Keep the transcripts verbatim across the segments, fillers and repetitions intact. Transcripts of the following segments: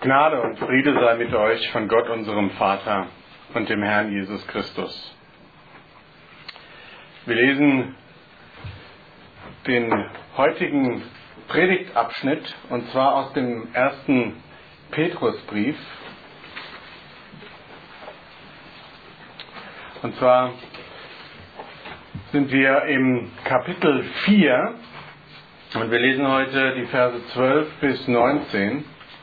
Gnade und Friede sei mit euch von Gott, unserem Vater und dem Herrn Jesus Christus. Wir lesen den heutigen Predigtabschnitt, und zwar aus dem ersten Petrusbrief. Und zwar sind wir im Kapitel vier und wir lesen heute die Verse zwölf bis neunzehn.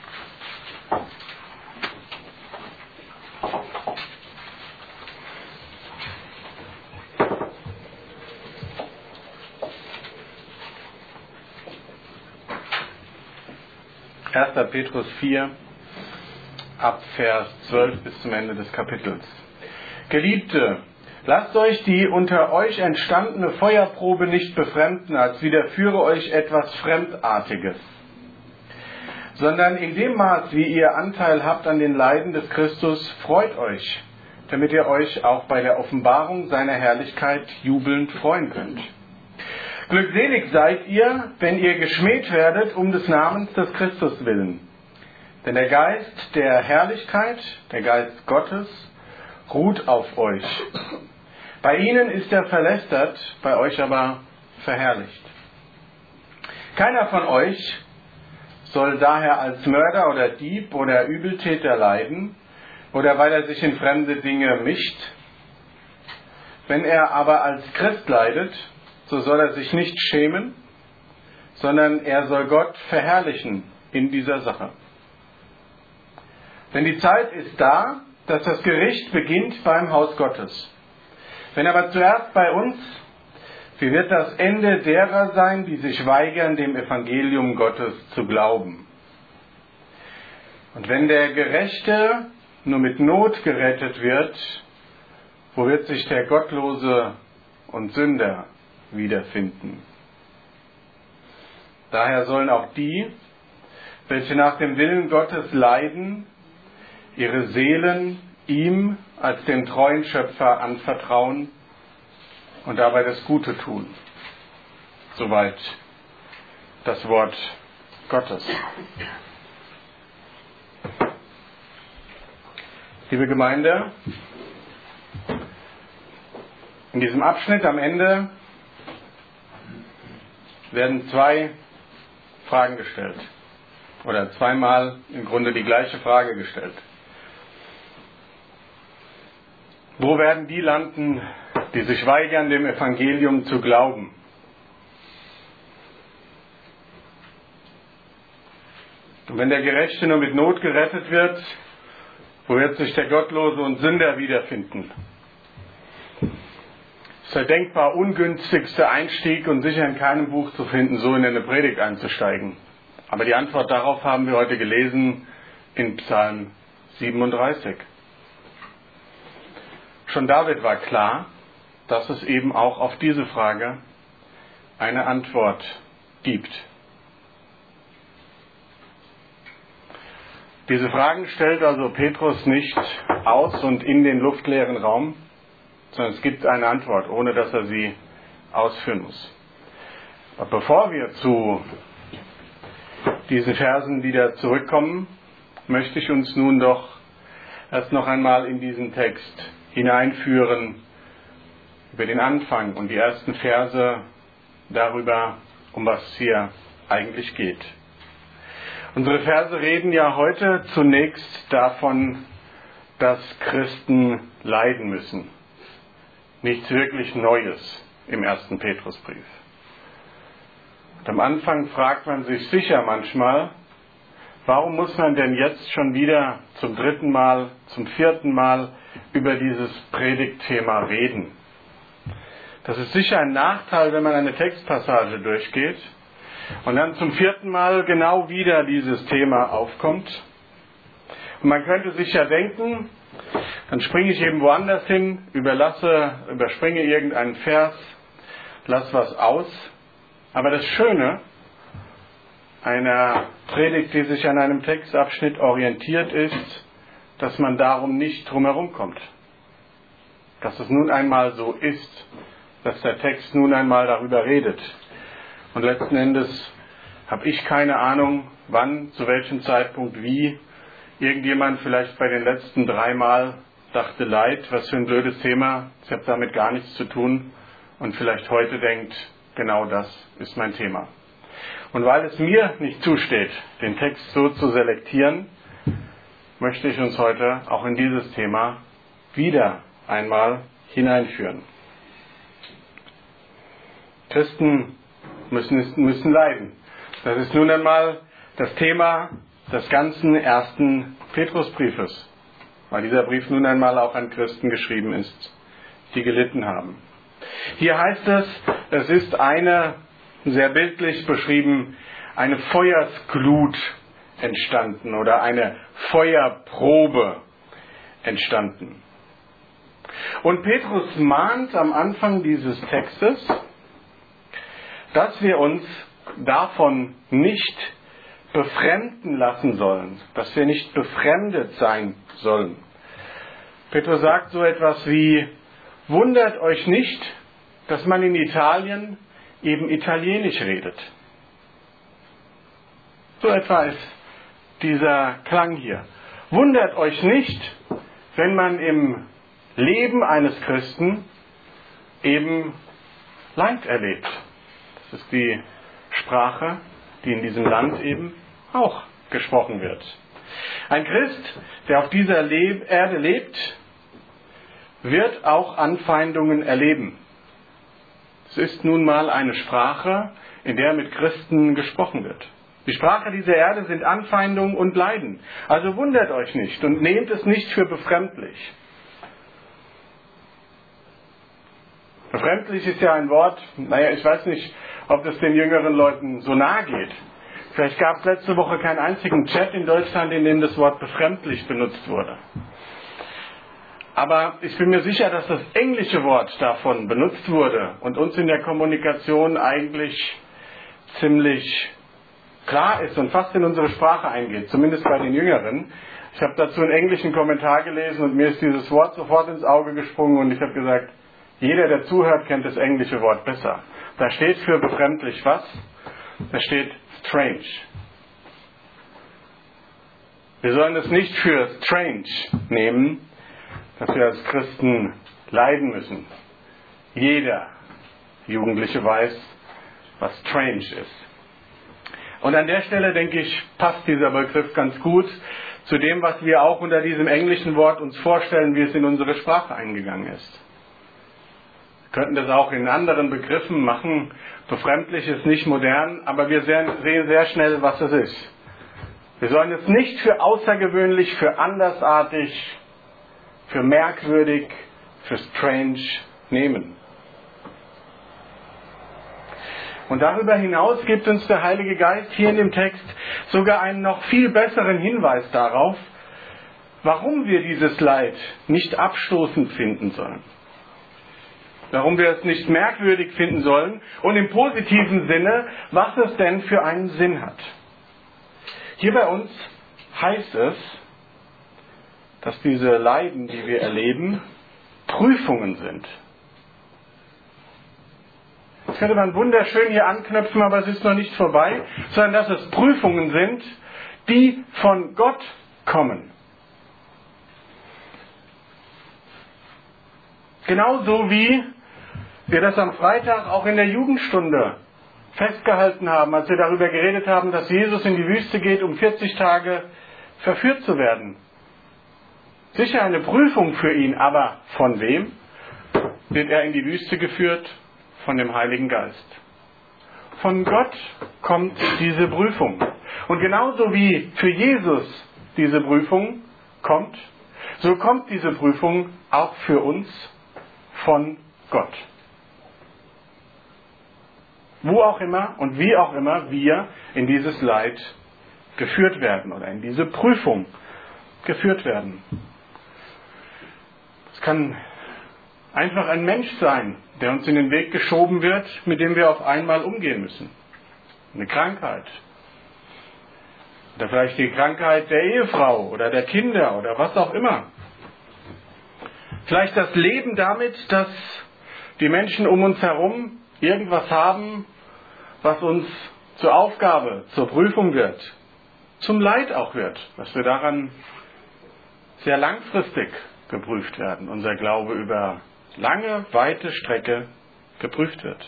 erster Petrus vier, ab Vers zwölf bis zum Ende des Kapitels. Geliebte, lasst euch die unter euch entstandene Feuerprobe nicht befremden, als widerführe euch etwas Fremdartiges, sondern in dem Maß, wie ihr Anteil habt an den Leiden des Christus, freut euch, damit ihr euch auch bei der Offenbarung seiner Herrlichkeit jubelnd freuen könnt. Glückselig seid ihr, wenn ihr geschmäht werdet um des Namens des Christus willen. Denn der Geist der Herrlichkeit, der Geist Gottes, ruht auf euch. Bei ihnen ist er verlästert, bei euch aber verherrlicht. Keiner von euch soll daher als Mörder oder Dieb oder Übeltäter leiden oder weil er sich in fremde Dinge mischt. Wenn er aber als Christ leidet, so soll er sich nicht schämen, sondern er soll Gott verherrlichen in dieser Sache. Denn die Zeit ist da, dass das Gericht beginnt beim Haus Gottes. Wenn aber zuerst bei uns, wie wird das Ende derer sein, die sich weigern, dem Evangelium Gottes zu glauben? Und wenn der Gerechte nur mit Not gerettet wird, wo wird sich der Gottlose und Sünder wiederfinden? Daher sollen auch die, welche nach dem Willen Gottes leiden, ihre Seelen ihm als dem treuen Schöpfer anvertrauen und dabei das Gute tun. Soweit das Wort Gottes. Liebe Gemeinde, in diesem Abschnitt am Ende werden zwei Fragen gestellt. Oder zweimal im Grunde die gleiche Frage gestellt. Wo werden die landen, die sich weigern, dem Evangelium zu glauben? Und wenn der Gerechte nur mit Not gerettet wird, wo wird sich der Gottlose und Sünder wiederfinden? Das ist der denkbar ungünstigste Einstieg und sicher in keinem Buch zu finden, so in eine Predigt einzusteigen. Aber die Antwort darauf haben wir heute gelesen in Psalm siebenunddreißig. Schon David war klar, dass es eben auch auf diese Frage eine Antwort gibt. Diese Fragen stellt also Petrus nicht aus und in den luftleeren Raum, sondern es gibt eine Antwort, ohne dass er sie ausführen muss. Aber bevor wir zu diesen Versen wieder zurückkommen, möchte ich uns nun doch erst noch einmal in diesen Text hineinführen, über den Anfang und die ersten Verse darüber, um was es hier eigentlich geht. Unsere Verse reden ja heute zunächst davon, dass Christen leiden müssen. Nichts wirklich Neues im ersten Petrusbrief. Und am Anfang fragt man sich sicher manchmal, warum muss man denn jetzt schon wieder zum dritten Mal, zum vierten Mal über dieses Predigtthema reden? Das ist sicher ein Nachteil, wenn man eine Textpassage durchgeht und dann zum vierten Mal genau wieder dieses Thema aufkommt. Und man könnte sich ja denken, dann springe ich eben woanders hin, überlasse, überspringe irgendeinen Vers, lass was aus. Aber das Schöne einer Predigt, die sich an einem Textabschnitt orientiert, ist, dass man darum nicht drumherum kommt. Dass es nun einmal so ist, dass der Text nun einmal darüber redet. Und letzten Endes habe ich keine Ahnung, wann, zu welchem Zeitpunkt, wie irgendjemand vielleicht bei den letzten dreimal dachte, Leid, was für ein blödes Thema, ich habe damit gar nichts zu tun, und vielleicht heute denkt, genau das ist mein Thema. Und weil es mir nicht zusteht, den Text so zu selektieren, möchte ich uns heute auch in dieses Thema wieder einmal hineinführen. Christen müssen, müssen leiden. Das ist nun einmal das Thema des ganzen ersten Petrusbriefes, weil dieser Brief nun einmal auch an Christen geschrieben ist, die gelitten haben. Hier heißt es, es ist eine, sehr bildlich beschrieben, eine Feuersglut entstanden oder eine Feuerprobe entstanden. Und Petrus mahnt am Anfang dieses Textes, dass wir uns davon nicht befremden lassen sollen, dass wir nicht befremdet sein sollen. Petrus sagt so etwas wie, wundert euch nicht, dass man in Italien eben Italienisch redet. So etwa ist dieser Klang hier. Wundert euch nicht, wenn man im Leben eines Christen eben Leid erlebt. Das ist die Sprache, die in diesem Land eben auch gesprochen wird. Ein Christ, der auf dieser Le- Erde lebt, wird auch Anfeindungen erleben. Es ist nun mal eine Sprache, in der mit Christen gesprochen wird. Die Sprache dieser Erde sind Anfeindungen und Leiden. Also wundert euch nicht und nehmt es nicht für befremdlich. Befremdlich ist ja ein Wort, naja, ich weiß nicht, ob das den jüngeren Leuten so nahe geht. Vielleicht gab es letzte Woche keinen einzigen Chat in Deutschland, in dem das Wort befremdlich benutzt wurde. Aber ich bin mir sicher, dass das englische Wort davon benutzt wurde und uns in der Kommunikation eigentlich ziemlich klar ist und fast in unsere Sprache eingeht, zumindest bei den Jüngeren. Ich habe dazu einen englischen Kommentar gelesen und mir ist dieses Wort sofort ins Auge gesprungen und ich habe gesagt, jeder, der zuhört, kennt das englische Wort besser. Da steht für befremdlich was? Da steht strange. Wir sollen es nicht für strange nehmen, dass wir als Christen leiden müssen. Jeder Jugendliche weiß, was strange ist. Und an der Stelle, denke ich, passt dieser Begriff ganz gut zu dem, was wir auch unter diesem englischen Wort uns vorstellen, wie es in unsere Sprache eingegangen ist. Wir könnten das auch in anderen Begriffen machen. Befremdlich ist nicht modern, aber wir sehen sehr schnell, was es ist. Wir sollen es nicht für außergewöhnlich, für andersartig, für merkwürdig, für strange nehmen. Und darüber hinaus gibt uns der Heilige Geist hier in dem Text sogar einen noch viel besseren Hinweis darauf, warum wir dieses Leid nicht abstoßend finden sollen. Warum wir es nicht merkwürdig finden sollen und im positiven Sinne, was es denn für einen Sinn hat. Hier bei uns heißt es, dass diese Leiden, die wir erleben, Prüfungen sind. Das könnte man wunderschön hier anknüpfen, aber es ist noch nicht vorbei, sondern dass es Prüfungen sind, die von Gott kommen. Genauso wie wir das am Freitag auch in der Jugendstunde festgehalten haben, als wir darüber geredet haben, dass Jesus in die Wüste geht, um vierzig Tage verführt zu werden. Sicher eine Prüfung für ihn, aber von wem wird er in die Wüste geführt? Von dem Heiligen Geist. Von Gott kommt diese Prüfung. Und genauso wie für Jesus diese Prüfung kommt, so kommt diese Prüfung auch für uns von Gott. Wo auch immer und wie auch immer wir in dieses Leid geführt werden oder in diese Prüfung geführt werden. Es kann einfach ein Mensch sein, der uns in den Weg geschoben wird, mit dem wir auf einmal umgehen müssen. Eine Krankheit. Oder vielleicht die Krankheit der Ehefrau oder der Kinder oder was auch immer. Vielleicht das Leben damit, dass die Menschen um uns herum irgendwas haben, was uns zur Aufgabe, zur Prüfung wird. zum Leid auch wird, dass wir daran sehr langfristig geprüft werden, unser Glaube über lange, weite Strecke geprüft wird.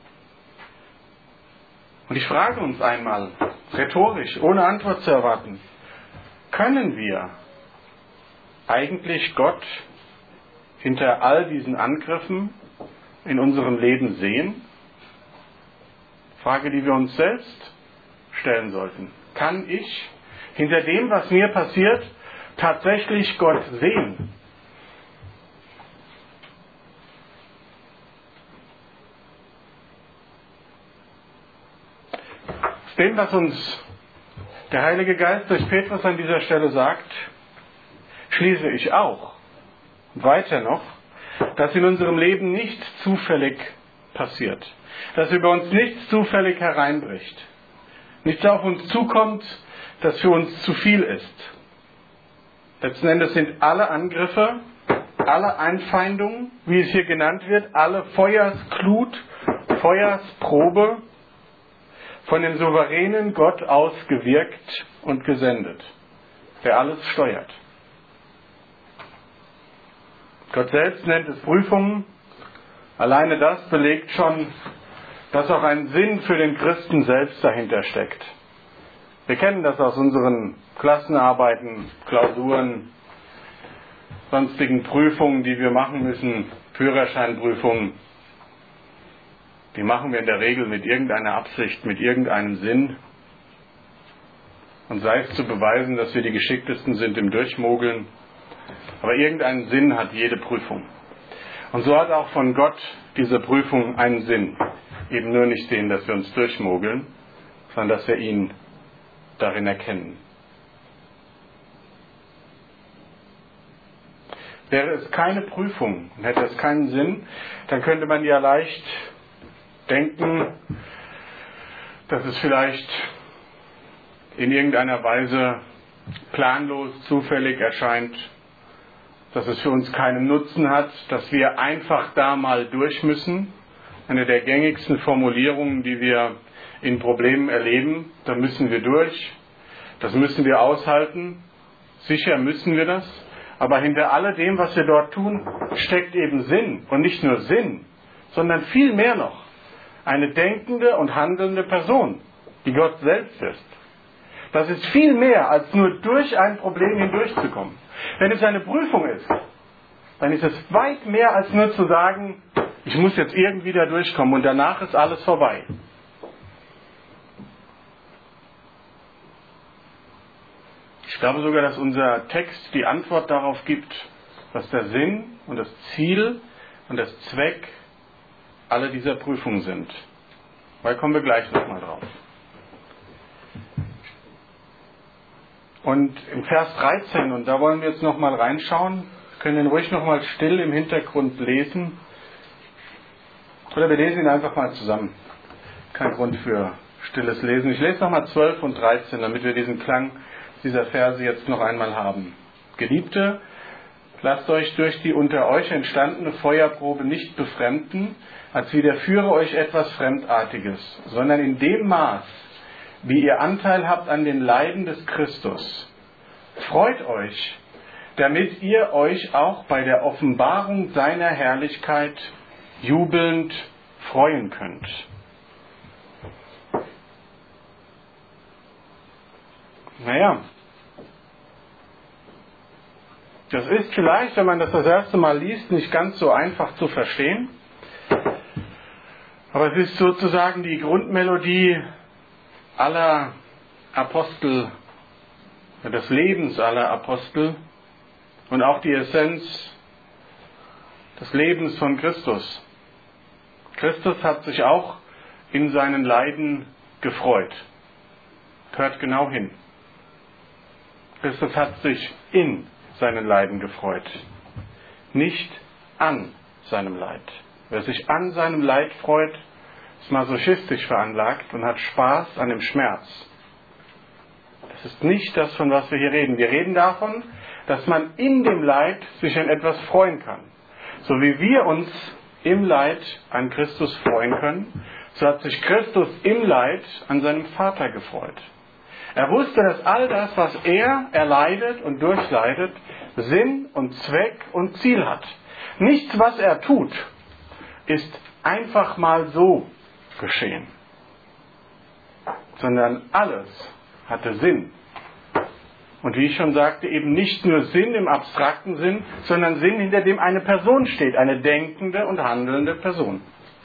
Und ich frage uns einmal, rhetorisch, ohne Antwort zu erwarten, können wir eigentlich Gott hinter all diesen Angriffen in unserem Leben sehen? Frage, die wir uns selbst stellen sollten. Kann ich hinter dem, was mir passiert, tatsächlich Gott sehen? Aus dem, was uns der Heilige Geist durch Petrus an dieser Stelle sagt, schließe ich auch weiter noch, dass in unserem Leben nichts zufällig passiert, dass über uns nichts zufällig hereinbricht, nichts auf uns zukommt, das für uns zu viel ist. Letzten Endes sind alle Angriffe, alle Einfeindungen, wie es hier genannt wird, alle Feuersglut, Feuersprobe, von dem souveränen Gott ausgewirkt und gesendet, der alles steuert. Gott selbst nennt es Prüfungen. Alleine das belegt schon, dass auch ein Sinn für den Christen selbst dahinter steckt. Wir kennen das aus unseren Klassenarbeiten, Klausuren, sonstigen Prüfungen, die wir machen müssen, Führerscheinprüfungen. Die machen wir in der Regel mit irgendeiner Absicht, mit irgendeinem Sinn. Und sei es zu beweisen, dass wir die Geschicktesten sind im Durchmogeln. Aber irgendeinen Sinn hat jede Prüfung. Und so hat auch von Gott diese Prüfung einen Sinn. Eben nur nicht den, dass wir uns durchmogeln, sondern dass wir ihn darin erkennen. Wäre es keine Prüfung und hätte es keinen Sinn, dann könnte man ja leicht denken, dass es vielleicht in irgendeiner Weise planlos, zufällig erscheint, dass es für uns keinen Nutzen hat, dass wir einfach da mal durch müssen. Eine der gängigsten Formulierungen, die wir in Problemen erleben, da müssen wir durch, das müssen wir aushalten, sicher müssen wir das, aber hinter alledem, was wir dort tun, steckt eben Sinn und nicht nur Sinn, sondern viel mehr noch. Eine denkende und handelnde Person, die Gott selbst ist. Das ist viel mehr, als nur durch ein Problem hindurchzukommen. Wenn es eine Prüfung ist, dann ist es weit mehr, als nur zu sagen, ich muss jetzt irgendwie da durchkommen und danach ist alles vorbei. Ich glaube sogar, dass unser Text die Antwort darauf gibt, was der Sinn und das Ziel und das Zweck alle dieser Prüfungen sind. Da kommen wir gleich nochmal drauf. Und im Vers dreizehn, und da wollen wir jetzt nochmal reinschauen, können ihn ruhig nochmal still im Hintergrund lesen. Oder wir lesen ihn einfach mal zusammen. Kein Grund für stilles Lesen. Ich lese nochmal zwölf und dreizehn, damit wir diesen Klang dieser Verse jetzt noch einmal haben. Geliebte, lasst euch durch die unter euch entstandene Feuerprobe nicht befremden, als widerführe euch etwas Fremdartiges, sondern in dem Maß, wie ihr Anteil habt an den Leiden des Christus. Freut euch, damit ihr euch auch bei der Offenbarung seiner Herrlichkeit jubelnd freuen könnt. Naja, das ist vielleicht, wenn man das das erste Mal liest, nicht ganz so einfach zu verstehen. Aber es ist sozusagen die Grundmelodie aller Apostel, des Lebens aller Apostel und auch die Essenz des Lebens von Christus. Christus hat sich auch in seinen Leiden gefreut. Hört genau hin. Christus hat sich in seinen Leiden gefreut, nicht an seinem Leid. Wer sich an seinem Leid freut, ist masochistisch veranlagt und hat Spaß an dem Schmerz. Das ist nicht das, von was wir hier reden. Wir reden davon, dass man in dem Leid sich an etwas freuen kann. So wie wir uns im Leid an Christus freuen können, so hat sich Christus im Leid an seinem Vater gefreut. Er wusste, dass all das, was er erleidet und durchleidet, Sinn und Zweck und Ziel hat. Nichts, was er tut, ist einfach mal so geschehen, sondern alles hatte Sinn. Und wie ich schon sagte, eben nicht nur Sinn im abstrakten Sinn, sondern Sinn, hinter dem eine Person steht, eine denkende und handelnde Person.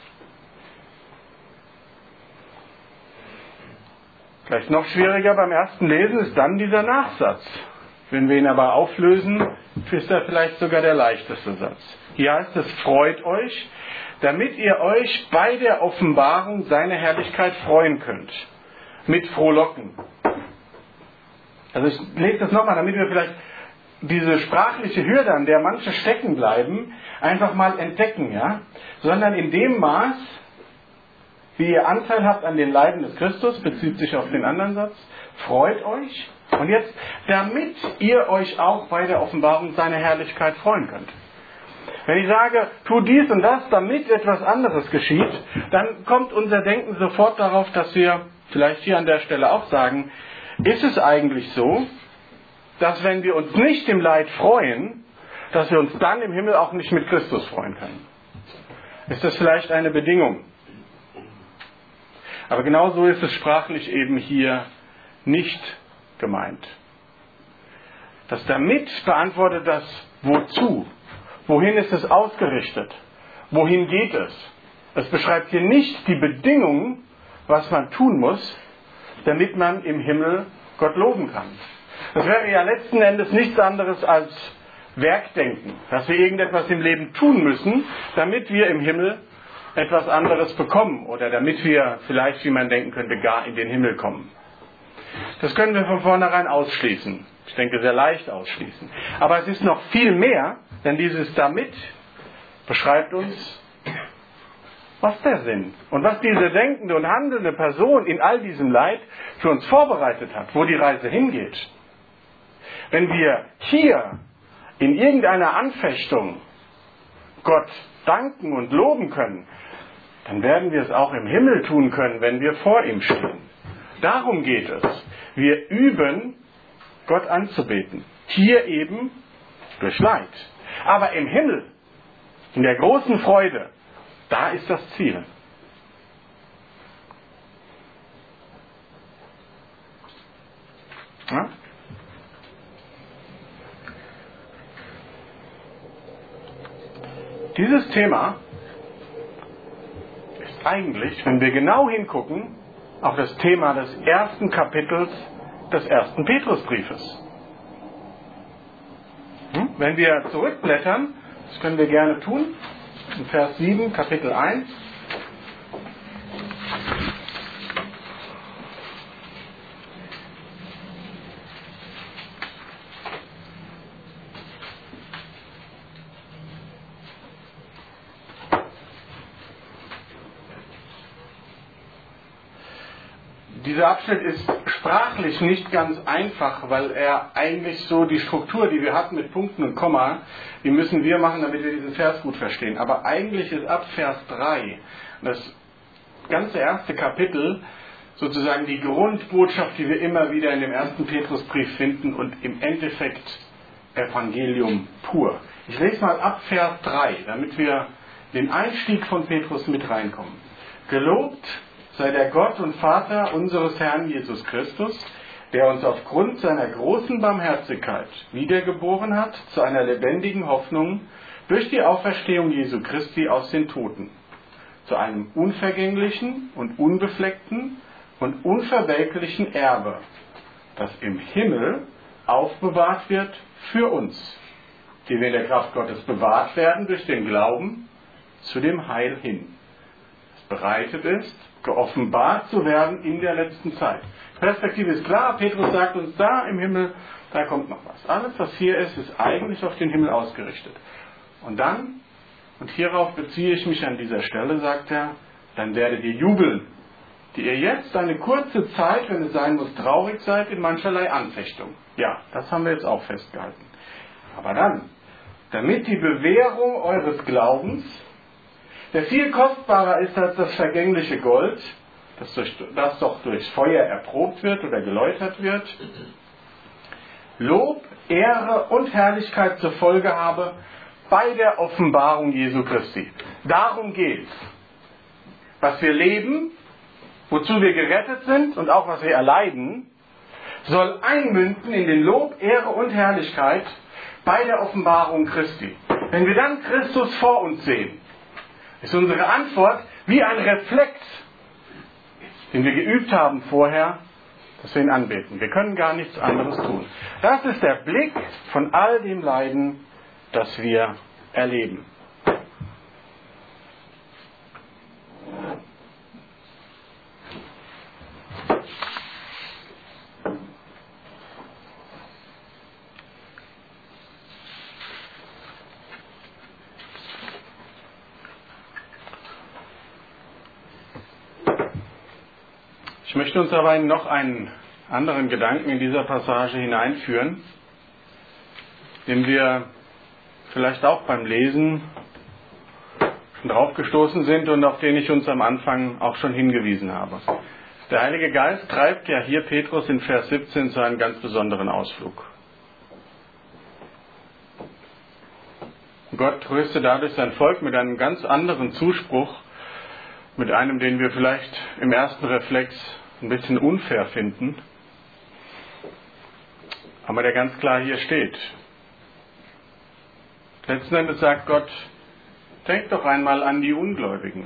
Vielleicht noch schwieriger beim ersten Lesen ist dann dieser Nachsatz. Wenn wir ihn aber auflösen, ist er vielleicht sogar der leichteste Satz. Hier heißt es, freut euch, damit ihr euch bei der Offenbarung seiner Herrlichkeit freuen könnt. Mit Frohlocken. Also ich lese das nochmal, damit wir vielleicht diese sprachliche Hürde, an der manche stecken bleiben, einfach mal entdecken, ja? Sondern in dem Maß, wie ihr Anteil habt an den Leiden des Christus, bezieht sich auf den anderen Satz, freut euch. Und jetzt, damit ihr euch auch bei der Offenbarung seiner Herrlichkeit freuen könnt. Wenn ich sage, tu dies und das, damit etwas anderes geschieht, dann kommt unser Denken sofort darauf, dass wir vielleicht hier an der Stelle auch sagen, ist es eigentlich so, dass wenn wir uns nicht im Leid freuen, dass wir uns dann im Himmel auch nicht mit Christus freuen können? Ist das vielleicht eine Bedingung? Aber genau so ist es sprachlich eben hier nicht gemeint. Das damit beantwortet das wozu. Wohin ist es ausgerichtet? Wohin geht es? Es beschreibt hier nicht die Bedingungen, was man tun muss, damit man im Himmel Gott loben kann. Das wäre ja letzten Endes nichts anderes als Werkdenken, dass wir irgendetwas im Leben tun müssen, damit wir im Himmel etwas anderes bekommen oder damit wir vielleicht, wie man denken könnte, gar in den Himmel kommen. Das können wir von vornherein ausschließen. Ich denke, sehr leicht ausschließen. Aber es ist noch viel mehr, denn dieses damit beschreibt uns, was der Sinn und was diese denkende und handelnde Person in all diesem Leid für uns vorbereitet hat, wo die Reise hingeht. Wenn wir hier in irgendeiner Anfechtung Gott danken und loben können, dann werden wir es auch im Himmel tun können, wenn wir vor ihm stehen. Darum geht es. Wir üben, Gott anzubeten. Hier eben durch Leid. Aber im Himmel, in der großen Freude, da ist das Ziel. Ja? Dieses Thema ist eigentlich, wenn wir genau hingucken, auch das Thema des ersten Kapitels des ersten Petrusbriefes. Hm? Wenn wir zurückblättern, das können wir gerne tun, in Vers sieben, Kapitel eins. Dieser Abschnitt ist sprachlich nicht ganz einfach, weil er eigentlich so die Struktur, die wir hatten mit Punkten und Komma, die müssen wir machen, damit wir diesen Vers gut verstehen. Aber eigentlich ist ab Vers drei das ganze erste Kapitel sozusagen die Grundbotschaft, die wir immer wieder in dem ersten Petrusbrief finden und im Endeffekt Evangelium pur. Ich lese mal ab Vers drei, damit wir den Einstieg von Petrus mit reinkommen. Gelobt sei der Gott und Vater unseres Herrn Jesus Christus, der uns aufgrund seiner großen Barmherzigkeit wiedergeboren hat zu einer lebendigen Hoffnung durch die Auferstehung Jesu Christi aus den Toten, zu einem unvergänglichen und unbefleckten und unverwelklichen Erbe, das im Himmel aufbewahrt wird für uns, die wir in der Kraft Gottes bewahrt werden durch den Glauben zu dem Heil hin, das bereitet ist, geoffenbart zu werden in der letzten Zeit. Perspektive ist klar, Petrus sagt uns, da im Himmel, da kommt noch was. Alles, was hier ist, ist eigentlich auf den Himmel ausgerichtet. Und dann, und hierauf beziehe ich mich an dieser Stelle, sagt er, dann werdet ihr jubeln, die ihr jetzt eine kurze Zeit, wenn es sein muss, traurig seid in mancherlei Anfechtung. Ja, das haben wir jetzt auch festgehalten. Aber dann, damit die Bewährung eures Glaubens, der viel kostbarer ist als das vergängliche Gold, das, durch, das doch durchs Feuer erprobt wird oder geläutert wird, Lob, Ehre und Herrlichkeit zur Folge habe bei der Offenbarung Jesu Christi. Darum geht's. Was wir leben, wozu wir gerettet sind und auch was wir erleiden, soll einmünden in den Lob, Ehre und Herrlichkeit bei der Offenbarung Christi. Wenn wir dann Christus vor uns sehen, ist unsere Antwort wie ein Reflex, den wir geübt haben vorher, dass wir ihn anbeten. Wir können gar nichts anderes tun. Das ist der Blick von all dem Leiden, das wir erleben. Ich möchte uns aber in noch einen anderen Gedanken in dieser Passage hineinführen, den wir vielleicht auch beim Lesen schon drauf gestoßen sind und auf den ich uns am Anfang auch schon hingewiesen habe. Der Heilige Geist treibt ja hier Petrus in Vers siebzehn zu einem ganz besonderen Ausflug. Gott tröste dadurch sein Volk mit einem ganz anderen Zuspruch, mit einem, den wir vielleicht im ersten Reflex ein bisschen unfair finden, aber der ganz klar hier steht. Letzten Endes sagt Gott, denkt doch einmal an die Ungläubigen.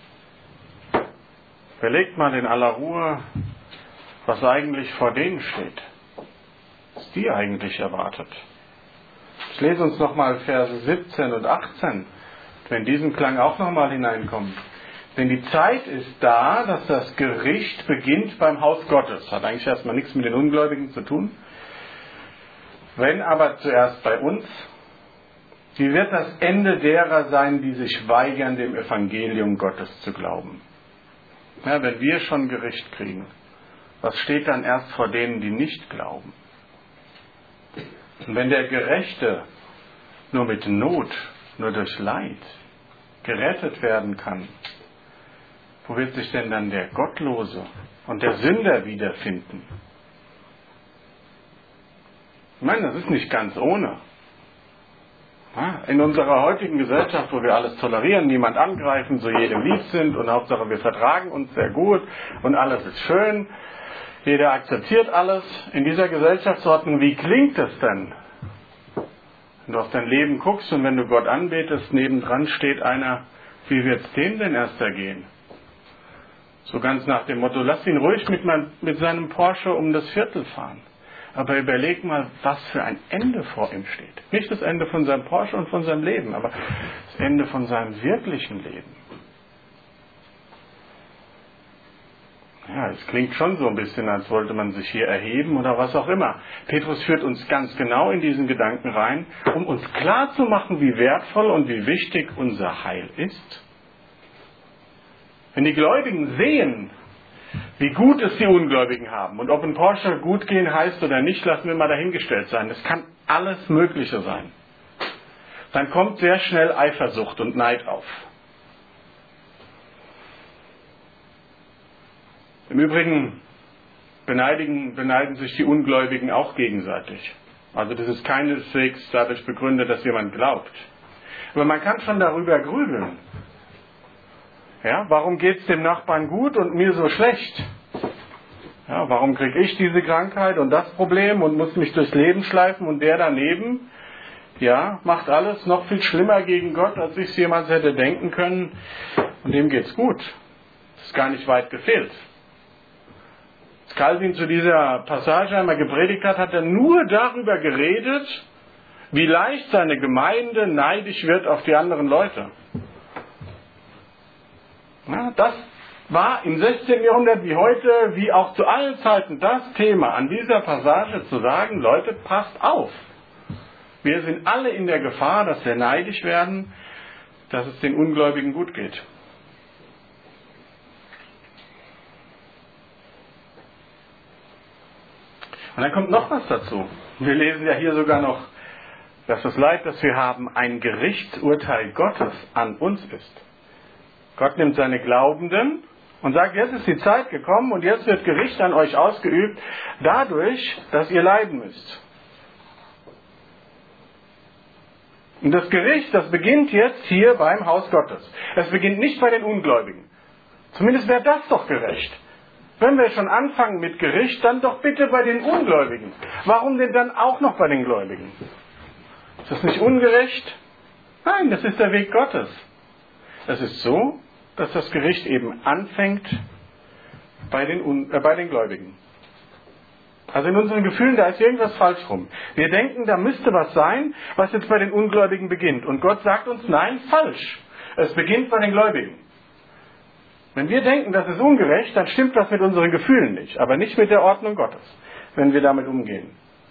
Überlegt mal in aller Ruhe, was eigentlich vor denen steht, was die eigentlich erwartet. Ich lese uns nochmal Verse siebzehn und achtzehn, wenn diesen Klang auch nochmal hineinkommt. Denn die Zeit ist da, dass das Gericht beginnt beim Haus Gottes. Hat eigentlich erstmal nichts mit den Ungläubigen zu tun. Wenn aber zuerst bei uns, wie wird das Ende derer sein, die sich weigern, dem Evangelium Gottes zu glauben? Ja, wenn wir schon Gericht kriegen, was steht dann erst vor denen, die nicht glauben? Und wenn der Gerechte nur mit Not, nur durch Leid gerettet werden kann, wo wird sich denn dann der Gottlose und der Sünder wiederfinden? Ich meine, das ist nicht ganz ohne. In unserer heutigen Gesellschaft, wo wir alles tolerieren, niemand angreifen, so jedem lieb sind und Hauptsache wir vertragen uns sehr gut und alles ist schön, jeder akzeptiert alles. In dieser Gesellschaftsordnung, wie klingt es denn? Wenn du auf dein Leben guckst und wenn du Gott anbetest, nebendran steht einer, wie wird es dem denn erst ergehen? So ganz nach dem Motto, lass ihn ruhig mit, mein, mit seinem Porsche um das Viertel fahren. Aber überleg mal, was für ein Ende vor ihm steht. Nicht das Ende von seinem Porsche und von seinem Leben, aber das Ende von seinem wirklichen Leben. Ja, es klingt schon so ein bisschen, als wollte man sich hier erheben oder was auch immer. Petrus führt uns ganz genau in diesen Gedanken rein, um uns klarzumachen, wie wertvoll und wie wichtig unser Heil ist. Wenn die Gläubigen sehen, wie gut es die Ungläubigen haben, und ob ein Porsche gut gehen heißt oder nicht, lassen wir mal dahingestellt sein. Das kann alles Mögliche sein. Dann kommt sehr schnell Eifersucht und Neid auf. Im Übrigen beneidigen, beneiden sich die Ungläubigen auch gegenseitig. Also das ist keineswegs dadurch begründet, dass jemand glaubt. Aber man kann schon darüber grübeln. Ja, warum geht es dem Nachbarn gut und mir so schlecht? Ja, warum kriege ich diese Krankheit und das Problem und muss mich durchs Leben schleifen und der daneben, ja, macht alles noch viel schlimmer gegen Gott, als ich es jemals hätte denken können. Und dem geht's gut. Das ist gar nicht weit gefehlt. Als Calvin zu dieser Passage einmal gepredigt hat, hat er nur darüber geredet, wie leicht seine Gemeinde neidisch wird auf die anderen Leute. Ja, das war im sechzehnten Jahrhundert wie heute, wie auch zu allen Zeiten, das Thema an dieser Passage zu sagen, Leute, passt auf. Wir sind alle in der Gefahr, dass wir neidisch werden, dass es den Ungläubigen gut geht. Und dann kommt noch was dazu. Wir lesen ja hier sogar noch, dass das Leid, das wir haben, ein Gerichtsurteil Gottes an uns ist. Gott nimmt seine Glaubenden und sagt, jetzt ist die Zeit gekommen und jetzt wird Gericht an euch ausgeübt, dadurch, dass ihr leiden müsst. Und das Gericht, das beginnt jetzt hier beim Haus Gottes. Es beginnt nicht bei den Ungläubigen. Zumindest wäre das doch gerecht. Wenn wir schon anfangen mit Gericht, dann doch bitte bei den Ungläubigen. Warum denn dann auch noch bei den Gläubigen? Ist das nicht ungerecht? Nein, das ist der Weg Gottes. Es ist so, dass das Gericht eben anfängt bei den, Un- äh, bei den Gläubigen. Also in unseren Gefühlen, da ist irgendwas falsch rum. Wir denken, da müsste was sein, was jetzt bei den Ungläubigen beginnt. Und Gott sagt uns, nein, falsch. Es beginnt bei den Gläubigen. Wenn wir denken, das ist ungerecht, dann stimmt das mit unseren Gefühlen nicht. Aber nicht mit der Ordnung Gottes, wenn wir damit umgehen.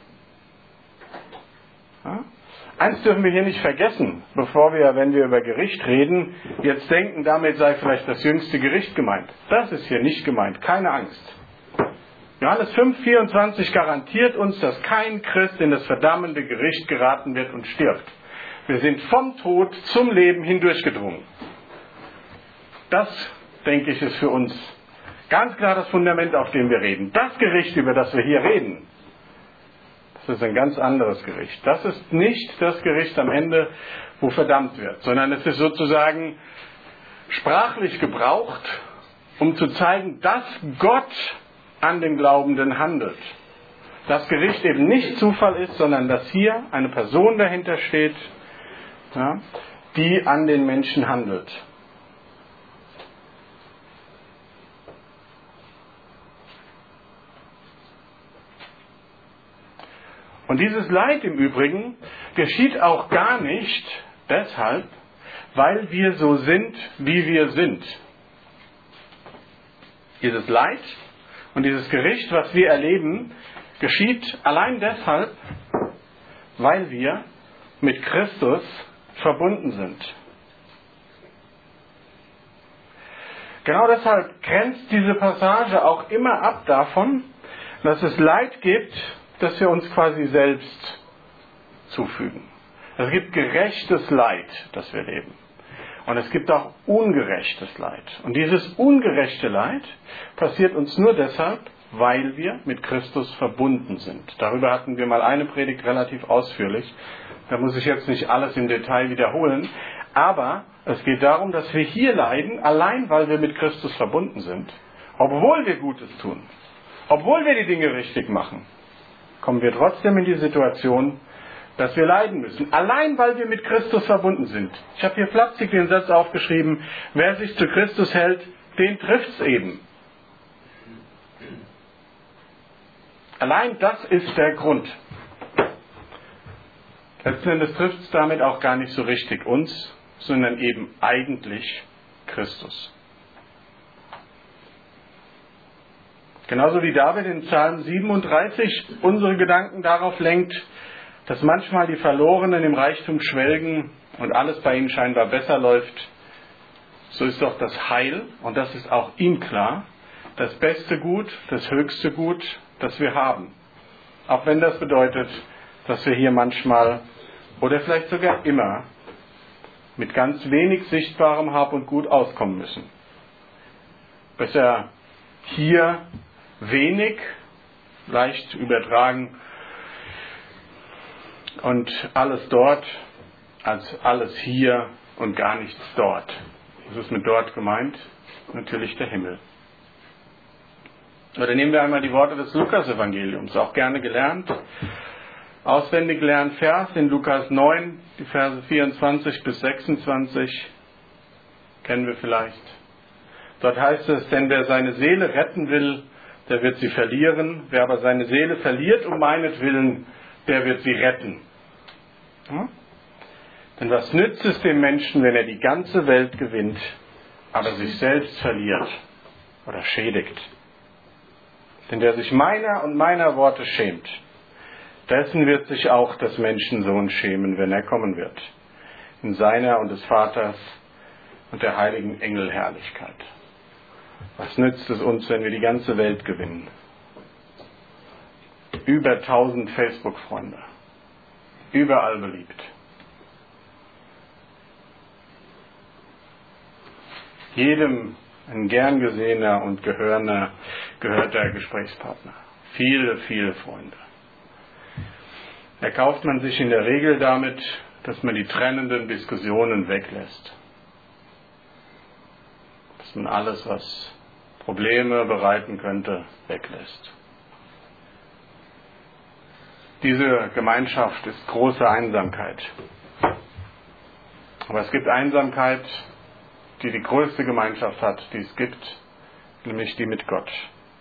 Ja? Eins dürfen wir hier nicht vergessen, bevor wir, wenn wir über Gericht reden, jetzt denken, damit sei vielleicht das jüngste Gericht gemeint. Das ist hier nicht gemeint, keine Angst. Johannes fünf, vierundzwanzig garantiert uns, dass kein Christ in das verdammende Gericht geraten wird und stirbt. Wir sind vom Tod zum Leben hindurchgedrungen. Das, denke ich, ist für uns ganz klar das Fundament, auf dem wir reden. Das Gericht, über das wir hier reden, das ist ein ganz anderes Gericht. Das ist nicht das Gericht am Ende, wo verdammt wird, sondern es ist sozusagen sprachlich gebraucht, um zu zeigen, dass Gott an den Glaubenden handelt. Das Gericht eben nicht Zufall ist, sondern dass hier eine Person dahinter steht, ja, die an den Menschen handelt. Und dieses Leid im Übrigen geschieht auch gar nicht deshalb, weil wir so sind, wie wir sind. Dieses Leid und dieses Gericht, was wir erleben, geschieht allein deshalb, weil wir mit Christus verbunden sind. Genau deshalb grenzt diese Passage auch immer ab davon, dass es Leid gibt, das wir uns quasi selbst zufügen. Es gibt gerechtes Leid, das wir leben. Und es gibt auch ungerechtes Leid. Und dieses ungerechte Leid passiert uns nur deshalb, weil wir mit Christus verbunden sind. Darüber hatten wir mal eine Predigt relativ ausführlich. Da muss ich jetzt nicht alles im Detail wiederholen. Aber es geht darum, dass wir hier leiden, allein weil wir mit Christus verbunden sind. Obwohl wir Gutes tun. Obwohl wir die Dinge richtig machen. Kommen wir trotzdem in die Situation, dass wir leiden müssen. Allein weil wir mit Christus verbunden sind. Ich habe hier flapsig den Satz aufgeschrieben, wer sich zu Christus hält, den trifft's eben. Allein das ist der Grund. Letzten Endes trifft es damit auch gar nicht so richtig uns, sondern eben eigentlich Christus. Genauso wie David in Psalm siebenunddreißig unsere Gedanken darauf lenkt, dass manchmal die Verlorenen im Reichtum schwelgen und alles bei ihnen scheinbar besser läuft, so ist doch das Heil, und das ist auch ihm klar, das beste Gut, das höchste Gut, das wir haben. Auch wenn das bedeutet, dass wir hier manchmal oder vielleicht sogar immer mit ganz wenig sichtbarem Hab und Gut auskommen müssen. Besser hier wenig, leicht übertragen, und alles dort, als alles hier und gar nichts dort. Was ist mit dort gemeint? Natürlich der Himmel. Oder nehmen wir einmal die Worte des Lukas-Evangeliums, auch gerne gelernt. Auswendig gelernt Vers in Lukas neun, die Verse vierundzwanzig bis sechsundzwanzig, kennen wir vielleicht. Dort heißt es, denn wer seine Seele retten will, der wird sie verlieren. Wer aber seine Seele verliert um meinetwillen, der wird sie retten. Hm? Denn was nützt es dem Menschen, wenn er die ganze Welt gewinnt, aber sich selbst verliert oder schädigt? Denn der sich meiner und meiner Worte schämt, dessen wird sich auch des Menschensohn schämen, wenn er kommen wird, in seiner und des Vaters und der heiligen Engelherrlichkeit. Was nützt es uns, wenn wir die ganze Welt gewinnen? Über tausend Facebook-Freunde. Überall beliebt. Jedem ein gern gesehener und gehörner, gehörter Gesprächspartner. Viele, viele Freunde. Erkauft man sich in der Regel damit, dass man die trennenden Diskussionen weglässt. Dass man alles, was Probleme bereiten könnte, weglässt. Diese Gemeinschaft ist große Einsamkeit. Aber es gibt Einsamkeit, die die größte Gemeinschaft hat, die es gibt, nämlich die mit Gott.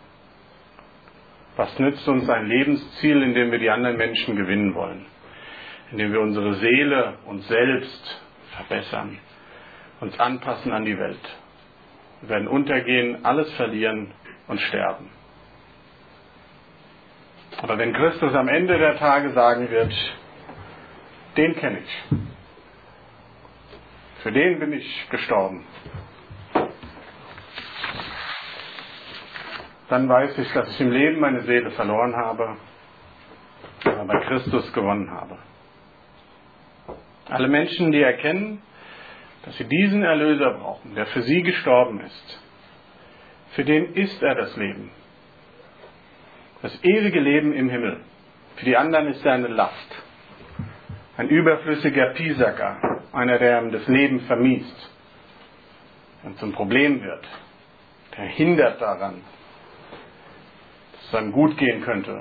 Was nützt uns ein Lebensziel, in dem wir die anderen Menschen gewinnen wollen? In dem wir unsere Seele, uns selbst verbessern, uns anpassen an die Welt. Wir werden untergehen, alles verlieren und sterben. Aber wenn Christus am Ende der Tage sagen wird, den kenne ich, für den bin ich gestorben, dann weiß ich, dass ich im Leben meine Seele verloren habe, aber bei Christus gewonnen habe. Alle Menschen, die erkennen, dass sie diesen Erlöser brauchen, der für sie gestorben ist, für den ist er das Leben. Das ewige Leben im Himmel. Für die anderen ist er eine Last. Ein überflüssiger Pisacker, einer, der ihm das Leben vermiest und zum Problem wird, der hindert daran, dass es einem gut gehen könnte.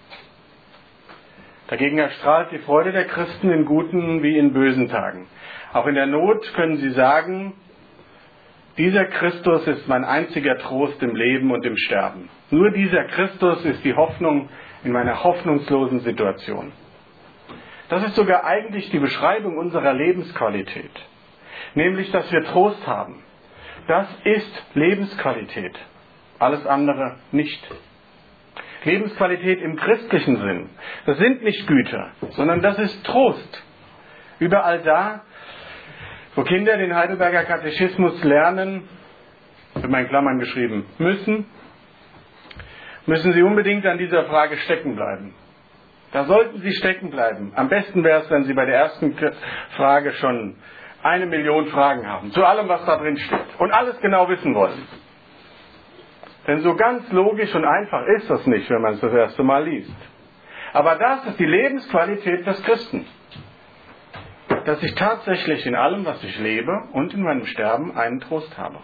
Dagegen erstrahlt die Freude der Christen in guten wie in bösen Tagen. Auch in der Not können sie sagen, dieser Christus ist mein einziger Trost im Leben und im Sterben. Nur dieser Christus ist die Hoffnung in meiner hoffnungslosen Situation. Das ist sogar eigentlich die Beschreibung unserer Lebensqualität. Nämlich, dass wir Trost haben. Das ist Lebensqualität. Alles andere nicht. Lebensqualität im christlichen Sinn. Das sind nicht Güter, sondern das ist Trost. Überall da, wo Kinder den Heidelberger Katechismus lernen, wird mal in Klammern geschrieben, müssen, müssen sie unbedingt an dieser Frage stecken bleiben. Da sollten sie stecken bleiben. Am besten wäre es, wenn sie bei der ersten Frage schon eine Million Fragen haben, zu allem, was da drin steht, und alles genau wissen wollen. Denn so ganz logisch und einfach ist das nicht, wenn man es das erste Mal liest. Aber das ist die Lebensqualität des Christen. Dass ich tatsächlich in allem, was ich lebe und in meinem Sterben einen Trost habe.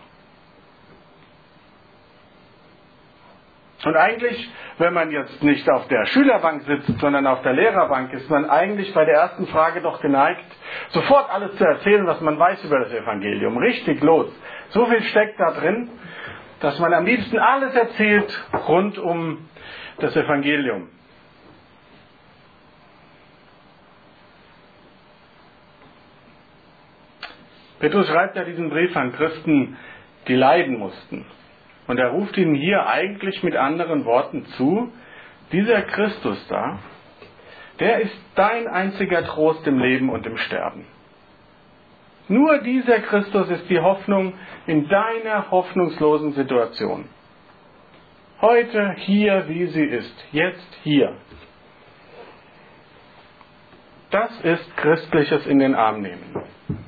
Und eigentlich, wenn man jetzt nicht auf der Schülerbank sitzt, sondern auf der Lehrerbank, ist man eigentlich bei der ersten Frage doch geneigt, sofort alles zu erzählen, was man weiß über das Evangelium. Richtig los. So viel steckt da drin, dass man am liebsten alles erzählt rund um das Evangelium. Petrus schreibt ja diesen Brief an Christen, die leiden mussten. Und er ruft ihnen hier eigentlich mit anderen Worten zu, dieser Christus da, der ist dein einziger Trost im Leben und im Sterben. Nur dieser Christus ist die Hoffnung in deiner hoffnungslosen Situation. Heute, hier, wie sie ist. Jetzt, hier. Das ist Christliches in den Arm nehmen.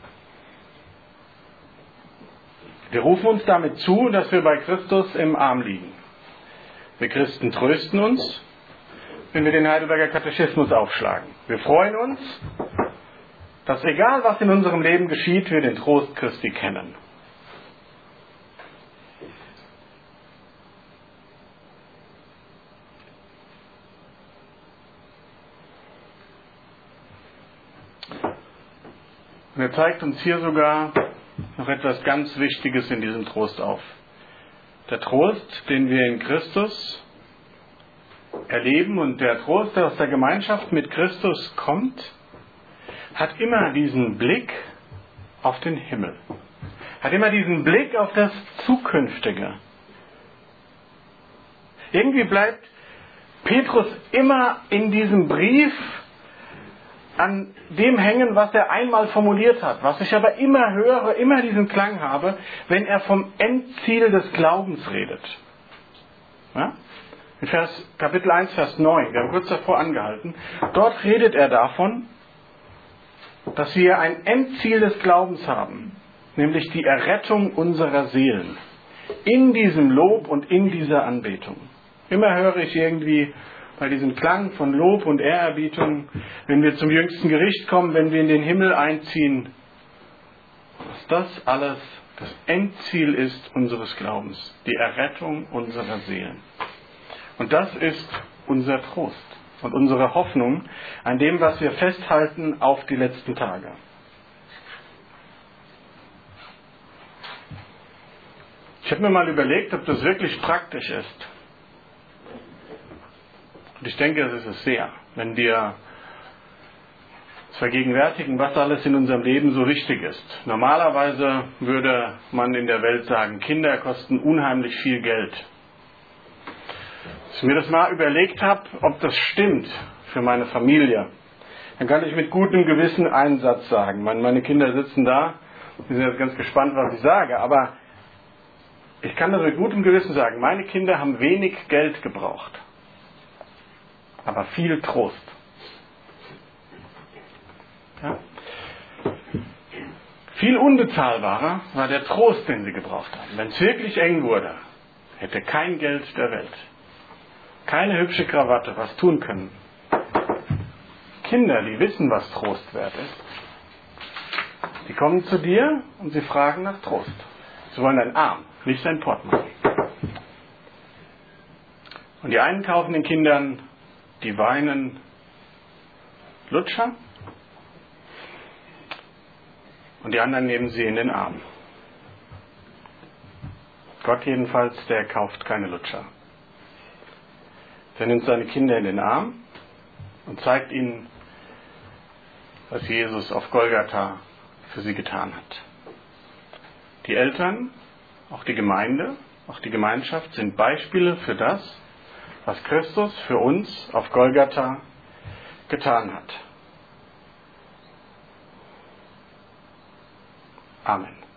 Wir rufen uns damit zu, dass wir bei Christus im Arm liegen. Wir Christen trösten uns, wenn wir den Heidelberger Katechismus aufschlagen. Wir freuen uns, dass egal was in unserem Leben geschieht, wir den Trost Christi kennen. Und er zeigt uns hier sogar noch etwas ganz Wichtiges in diesem Trost auf. Der Trost, den wir in Christus erleben und der Trost, der aus der Gemeinschaft mit Christus kommt, hat immer diesen Blick auf den Himmel. Hat immer diesen Blick auf das Zukünftige. Irgendwie bleibt Petrus immer in diesem Brief an dem hängen, was er einmal formuliert hat, was ich aber immer höre, immer diesen Klang habe, wenn er vom Endziel des Glaubens redet. Ja? In Vers, Kapitel eins, Vers neun, wir haben kurz davor angehalten, dort redet er davon, dass wir ein Endziel des Glaubens haben, nämlich die Errettung unserer Seelen. in diesem Lob und in dieser Anbetung. Immer höre ich irgendwie bei diesem Klang von Lob und Ehrerbietung, wenn wir zum jüngsten Gericht kommen, wenn wir in den Himmel einziehen, dass das alles das Endziel ist unseres Glaubens, die Errettung unserer Seelen. Und das ist unser Trost und unsere Hoffnung an dem, was wir festhalten auf die letzten Tage. Ich habe mir mal überlegt, ob das wirklich praktisch ist. Und ich denke, es ist es sehr, wenn wir uns vergegenwärtigen, was alles in unserem Leben so wichtig ist. Normalerweise würde man in der Welt sagen, Kinder kosten unheimlich viel Geld. Als ich mir das mal überlegt habe, ob das stimmt für meine Familie, dann kann ich mit gutem Gewissen einen Satz sagen. Meine Kinder sitzen da, die sind jetzt ganz gespannt, was ich sage, aber ich kann das mit gutem Gewissen sagen, meine Kinder haben wenig Geld gebraucht, aber viel Trost. Ja? Viel unbezahlbarer war der Trost, den sie gebraucht haben. Wenn es wirklich eng wurde, hätte kein Geld der Welt, keine hübsche Krawatte was tun können. Kinder, die wissen, was Trost wert ist, die kommen zu dir und sie fragen nach Trost. Sie wollen deinen Arm, nicht dein Portemonnaie. Und die einen kaufen den Kindern, die weinen, Lutscher, und die anderen nehmen sie in den Arm. Gott jedenfalls, der kauft keine Lutscher. Der nimmt seine Kinder in den Arm und zeigt ihnen, was Jesus auf Golgatha für sie getan hat. Die Eltern, auch die Gemeinde, auch die Gemeinschaft sind Beispiele für das, was Christus für uns auf Golgatha getan hat. Amen.